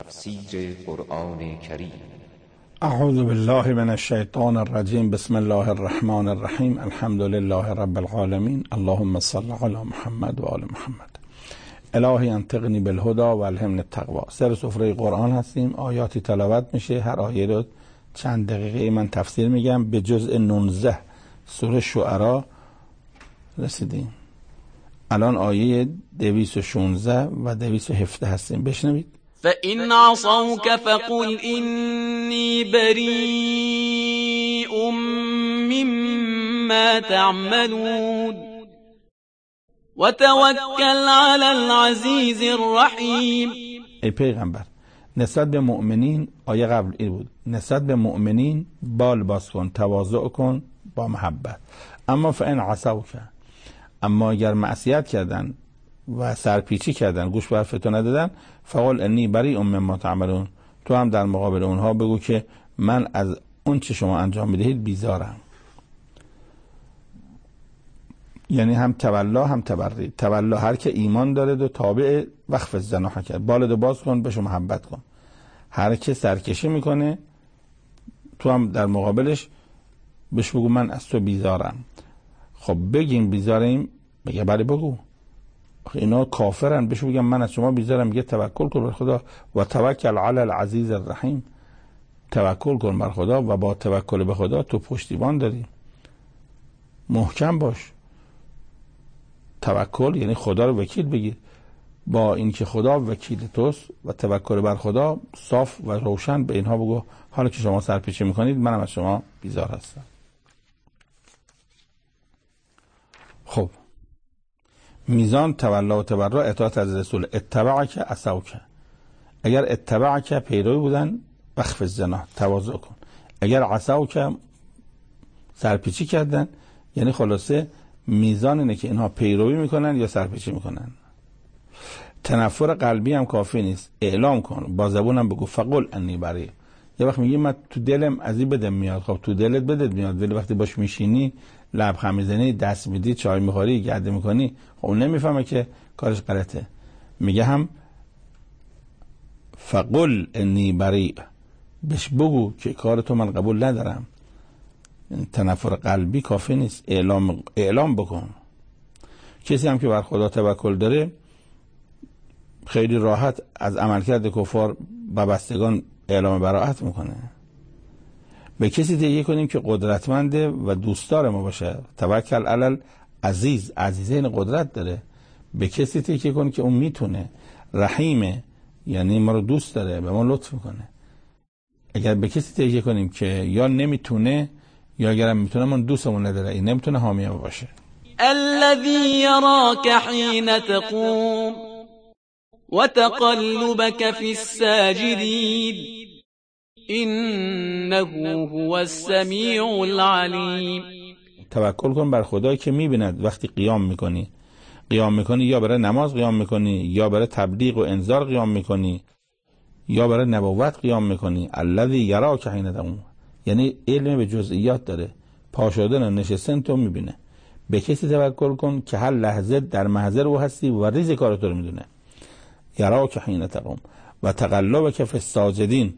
تفسیر قرآن کریم. اعوذ بالله من الشیطان الرجیم. بسم الله الرحمن الرحیم. الحمد لله رب العالمین. اللهم صل علی محمد و آل محمد. الهی انطقنی بالهدى و الهمنی التقوی. سر سفره قرآن هستیم، آیاتی تلاوت میشه، هر آیه رو چند دقیقه من تفسیر میگم. به جزء 19 سوره شعراء رسیدیم. الان آیه 216 و 217 هستیم، بشنوید. فَإِنْ عَصَوْكَ فَقُلْ إِنِّي بَرِيءٌ مِّمَّا تَعْمَلُونَ وَتَوَكَّلْ عَلَى الْعَزِيزِ الرَّحِيمِ. ای پیغمبر، نسبت به مؤمنین، آیه قبل این بود، نسبت به مؤمنین بال باز کن، تواضع کن با محبت. اما فَإِنْ عَصَوْکَ، اما اگر معصیت کردن و سرپیچی کردن، گوش به حرف تو ندادن، فقل انی بریء مما تعملون، تو هم در مقابل اونها بگو که من از اون چه شما انجام میدهید بیزارم. یعنی هم تولا هم تبری. تولا هر که ایمان داره و تابع وخفض جناحک کرد، بالدو باز کن، بهش محبت کن. هر که سرکشی میکنه تو هم در مقابلش بهش بگو من از تو بیزارم. خب بگیم بیزاریم، بگه بله بگو. اینا کافرن، بهش بگم من از شما بیزارم، میگه توکل کن بر خدا و توکل علی العزیز الرحیم. توکل کن بر خدا و با توکل به خدا تو پشتیبان داری، محکم باش. توکل یعنی خدا رو وکیل بگیر، با اینکه خدا وکیل توست و توکل بر خدا صاف و روشن به اینها بگو حالا که شما سرپیچی میکنید منم از شما بیزار هستم. خب میزان تولا و تبرع اطاعت از رسول. اتبعک عصوک، اگر اتبعک پیروی بودن وخفض جناح، تواضع کن. اگر عصوک سرپیچی کردن، یعنی خلاصه میزان اینه که اینها پیروی میکنن یا سرپیچی میکنن. تنفر قلبی هم کافی نیست، اعلام کن، با زبونم بگو فقل انی بری. یه وقت میگی من تو دلم از این بدم میاد، خب تو دلت بدت میاد، ولی وقتی باش میشینی، لبخند میزنی، دست میدی، چای میخوری، گرده میکنی، خب اون نمیفهمه که کارش غلطه. میگه هم فقل انی بری، بهش بگو که کار تو من قبول ندارم. تنفر قلبی کافی نیست، اعلام بکن. کسی هم که بر خدا توکل داره خیلی راحت از عملکرد کفار و بستگان اعلام براءت میکنه. به کسی تکیه کنیم که قدرتمنده و دوستدار ما باشه. توکل علی العزیز، عزیزین قدرت داره. به کسی تکیه کنیم که اون میتونه، رحیمه، یعنی ما رو دوست داره، به ما لطف میکنه. اگر به کسی تکیه کنیم که یا نمیتونه یا اگرم میتونه من دوستمون نداره، این نمیتونه حامی ما باشه. الذي يراك حين تقوم وتقلبك في الساجدين إنه هو السميع العليم. توکل کن بر خدایی که میبیند وقتی قیام میکنی یا برای نماز قیام میکنی، یا برای تبلیغ و انذار قیام میکنی، یا برای نبوت قیام میکنی. الذی یراک حین تقوم، یعنی علم به جزئیات داره، پا شدن و نشستن تو میبینه. به کسی توکل کن که هر لحظه در محضر او هستی و ریز کار تو رو میدونه. یراک حین تقوم و تقلبک فی الساجدین.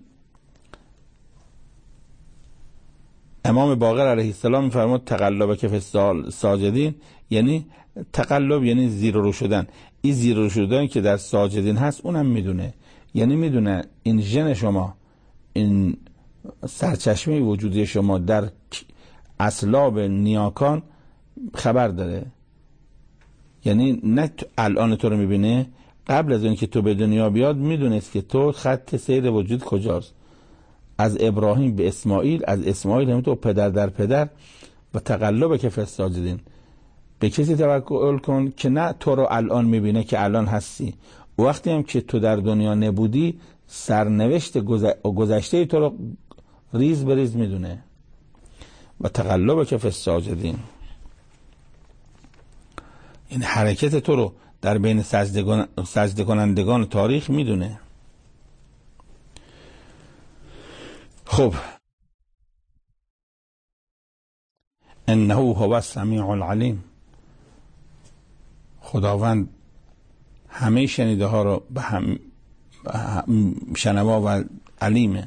امام باقر علیه السلام میفرماد تقلبک فی الساجدین، یعنی تقلب یعنی زیر و رو شدن. این زیر و رو شدن که در ساجدین هست اونم میدونه، یعنی میدونه این ژن شما، این سرچشمه وجودی شما در اصلاب نیاکان خبر داره. یعنی نه الان تو رو میبینه، قبل از اون که تو به دنیا بیاد میدونست که تو خط سیر وجود کجاست، از ابراهیم به اسماعیل، از اسماعیل هم تو پدر در پدر. و تقلب که فی الساجدین، به کسی توکل کن که نه تو رو الان میبینه که الان هستی، وقتی هم که تو در دنیا نبودی سرنوشت گذشته تو رو ریز بریز میدونه. و تقلب که فی الساجدین، این حرکت تو رو در بین سجده کنندگان تاریخ میدونه. خب انه هو السمیع العلیم، خداوند همه شنیده ها رو به هم شنوا و علیمه.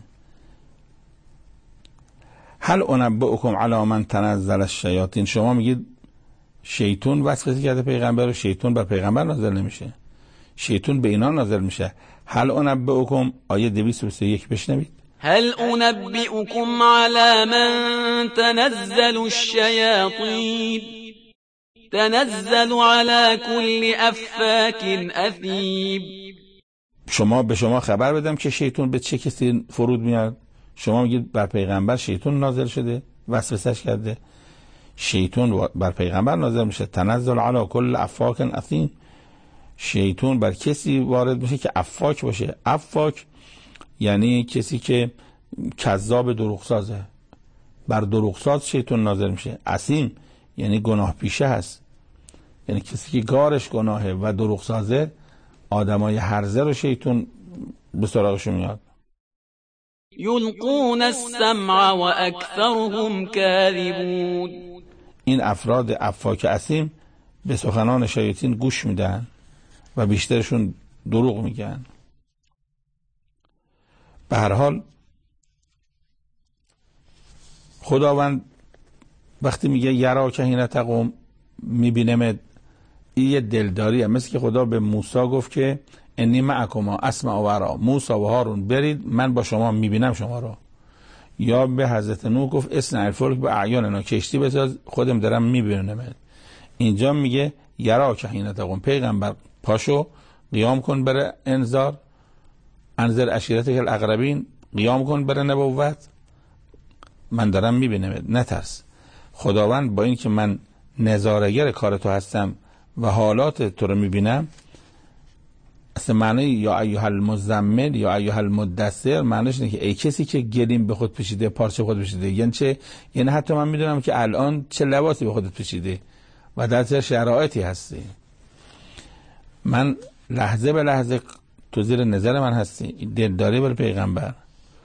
هل انبئکم علی من تنزل الشیاطین، شما میگید شیطان وسوسه کرده پیغمبر، و شیطان بر پیغمبر نازل نمیشه، شیطان به اینا نازل میشه. هل انبئکم، آیه 231 بشنوید. هل انبئکم علی من تنزل الشیاطین تنزل علی کل افاک اثیم، شما به شما خبر بدم که شیطان به چه کسی فرود میاد؟ شما میگید بر پیغمبر شیطان نازل شده، وسوسش کرده. شیطان بر پیغمبر نازل میشه. تنزل علی کل افاک اثیم، شیطان بر کسی وارد میشه که افاک باشه. افاک یعنی کسی که کذاب، دروغسازه. بر دروغساز شیطان نازل میشه. اثیم یعنی گناه پیشه هست، یعنی کسی که گارش گناهه و دروغسازه. آدمای هرزه رو شیطان به سراغشون میاد. یلقون السمع و اکثرهم کاذبون، این افراد افاک اثیم به سخنان شیاطین گوش میدن و بیشترشون دروغ میگن. به هر حال خداوند وقتی میگه یراک حین تقوم، میبینم، این یه دلداریه. مثل که خدا به موسی گفت که انی معکما اسمع و ارا، موسی و هارون برید من با شما میبینم شما رو. یا به حضرت نوح گفت اصنع الفلک باعیاننا، کشتی بساز خودم دارم میبینم. اینجا میگه یراک حین تقوم، پیغمبر پاشو قیام کن بر انذار، انذر عشیرتک الاقربین، قیام کن بر نبوت، من دارم میبینم، نترس. خداوند با این که من نظارگر کار تو هستم و حالات تو رو میبینم، اصلا معنی یا ایها المزمل یا ایها المدثر معنیش اینه که ای کسی که گلیم به خود پوشیده، پارچه خود پوشیده. یعنی چه؟ یعنی حتی من میدونم که الان چه لباسی به خودت پوشیده و در چه شرایطی هستی. من لحظه به لحظه تو زیر نظر من هستی. دلداری بر پیغمبر.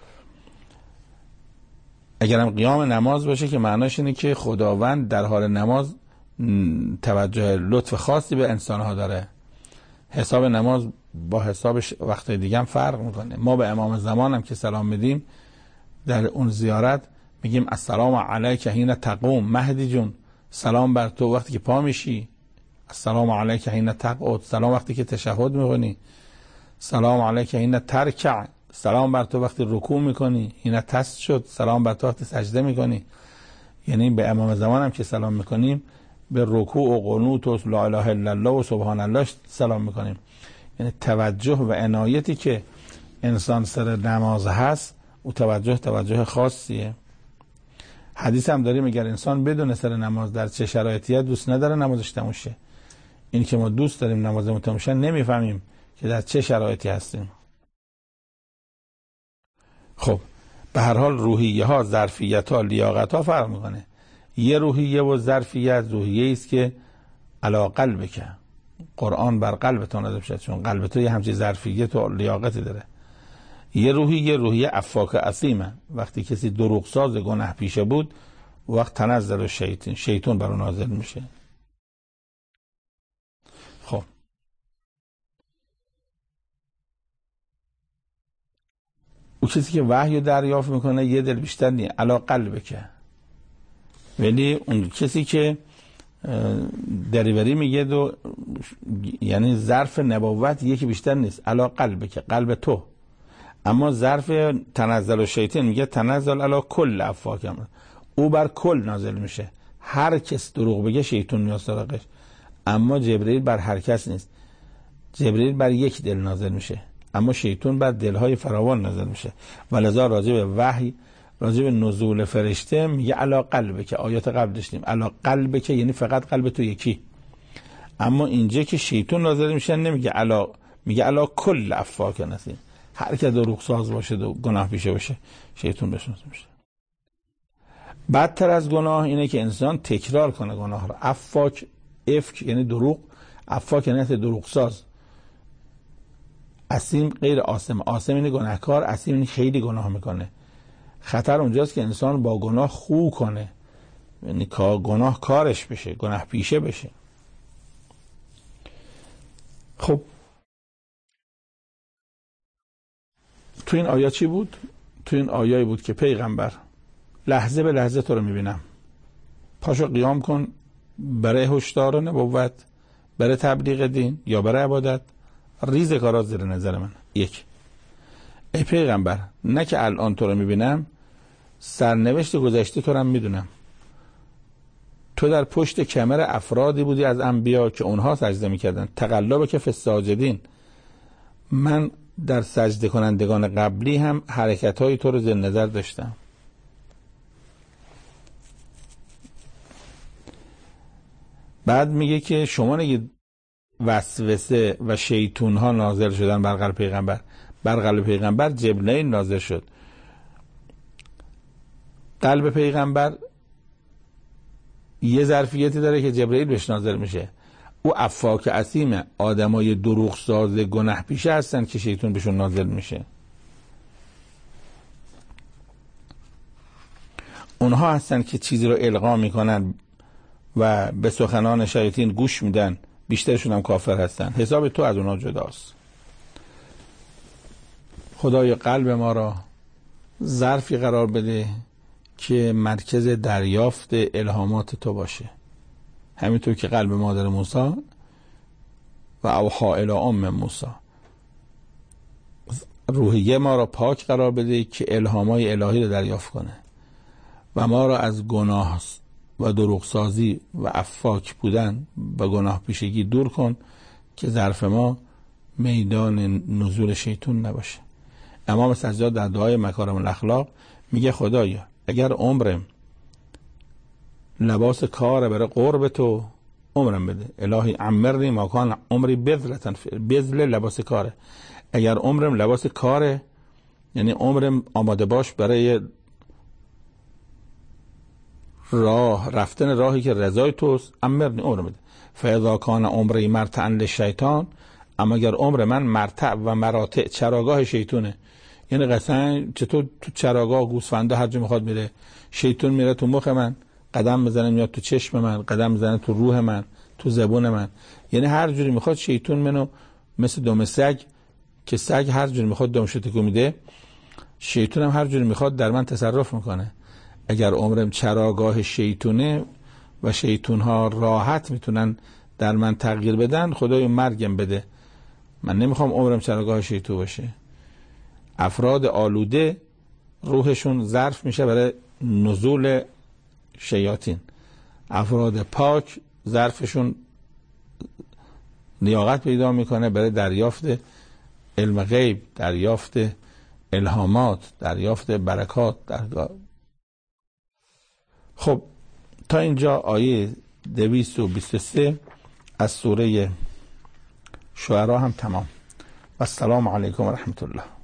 اگرم قیام نماز باشه که معناش اینه که خداوند در حال نماز توجه لطف خاصی به انسانها داره. حساب نماز با حساب وقت دیگه هم فرق میکنه. ما به امام زمان هم که سلام میدیم در اون زیارت میگیم السلام علیک حین تقوم، مهدی جون سلام بر تو وقتی که پا میشی، السلام علیک حین تقعد، سلام وقتی که تشهد میکنی، سلام علیک حین ترکع، سلام بر تو وقتی رکوع میکنی، حین تسجد، سلام بر تو وقتی سجده میکنی. یعنی به امام زمان هم که سلام میکنیم به رکوع و قنوت و لا اله الا الله و سبحان الله سلام میکنیم. یعنی توجه و عنایتی که انسان سر نماز هست او توجه خاصیه. حدیث هم داریم اگر انسان بدون سر نماز در چه شرایطی دوست نداره نمازش تموم شه. این که ما دوست داریم نمازمون تموم شه نمیفهمیم که در چه شرایطی هستیم. خب به هر حال روحیه ها، ظرفیت ها، لیاقت ها فرق میکنه. یه روحیه و ظرفیت روحیه است که علا قلبک، قرآن بر قلبتون نازل شد، چون قلب تو یه همچین ظرفیت و لیاقتی داره. یه روحیه افاک اثیمه، وقتی کسی دروغساز گناه پیشه بود وقت تنزل شیطان بر اون نازل میشه. خب او کسی که وحی دریافت میکنه یه دل بیشتر نیه، علا قلبک. ولی اون کسی که دریوری میگه یعنی ظرف نبوت یکی بیشتر نیست، علا قلبک، قلب تو. اما ظرف تنزل شیطان میگه تنزل علا کل افاک، او بر کل نازل میشه. هر کس دروغ بگه شیطان میاد سراغش. اما جبرئیل بر هر کس نیست. جبرئیل بر یک دل نازل میشه، اما شیطان بر دلهای فراوان نازل میشه. ولذا راجع به وحی، راجع به نزول فرشته میگه علا قلبه، که آیات قبل داشتیم علا قلبه که یعنی فقط قلب تو یکی. اما اینجا که شیطان نازل میشه نمیگه علا، میگه علا کل افاک نسیم، هر که دروغ ساز باشه و گناه پیشه باشه شیطان بهش نازل میشه. بدتر از گناه اینه که انسان تکرار کنه گناه رو. افاک، افک یعنی دروغ، افاک یعنی دروغ ساز. اسیم غیر آسم، آسم اینه گناهکار، اسیم اینه خیلی گناه میکنه. خطر اونجاست که انسان با گناه خو کنه، یعنی گناه کارش بشه، گناه پیشه بشه. خب تو این آیه چی بود؟ تو این آیه بود که پیغمبر لحظه به لحظه تو رو میبینم، پاشو قیام کن برای هشدار نبوت، برای تبلیغ دین یا برای عبادت، ریز کارات زیر نظر من. یک، ای پیغمبر نه که الان تو رو میبینم، سرنوشت گذشته تو رو هم میدونم. تو در پشت کمر افرادی بودی از انبیا که اونها سجده میکردن، تقلب که فی الساجدین. من در سجده کنندگان قبلی هم حرکت‌های تو رو زیر نظر داشتم. بعد میگه که شما نگید وسوسه و شیطون ها نازل شدن بر قلب پیغمبر. بر قلب پیغمبر جبرئیل نازل شد. قلب پیغمبر یه ظرفیتی داره که جبرئیل بهش نازل میشه. او افاک اثیمه، آدمای دروغ ساز گناه پیشه هستن که شیطان بهشون نازل میشه. اونها هستن که چیزی رو القا میکنن و به سخنان شیاطین گوش میدن، بیشترشون هم کافر هستن. حساب تو از اونها جداست. خدای قلب ما را ظرفی قرار بده که مرکز دریافت الهامات تو باشه، همینطور که قلب مادر موسی و اوحا الی ام موسی. روحیه ما را پاک قرار بده که الهامای الهی رو دریافت کنه و ما را از گناه و دروغسازی و افاک بودن و گناه پیشگی دور کن که ظرف ما میدان نزول شیطان نباشه. امام سجاد در دعای مکارم الاخلاق میگه خدایا اگر عمرم لباس کار برای قرب تو عمرم بده، الهی عمرنی ما کان عمری بذل لباس کاره. اگر عمرم لباس کاره یعنی عمرم آماده باش برای راه رفتن راهی که رضای توست، عمرنی عمرم بده. فاذا کان عمری مرتعا للشیطان، اما اگر عمر من مرتع و مراتع چراگاه شیطونه، یعنی قسم چطور تو چراگاه گوسفنده هر جا میخواد میره، شیطان میره تو مخ من قدم میزنه، میاد تو چشم من قدم میزنه، تو روح من، تو زبون من، یعنی هر جوری میخواد شیطان منو مثل دم سگ که سگ هر جوری میخواد دمش تکون میده، شیطان هم هر جوری میخواد در من تصرف میکنه. اگر عمرم چراگاه شیطونه و شیطان ها راحت میتونن در من تغییر بدن، خدای مرگم بده. من نمیخوام عمرم چراگاه شیطان باشه. افراد آلوده روحشون ظرف میشه برای نزول شیاطین، افراد پاک ظرفشون لیاقت پیدا میکنه برای دریافت علم غیب، دریافت الهامات، دریافت برکات. خب تا اینجا آیه 223 از سوره شعرا هم تمام. و السلام علیکم و رحمت الله.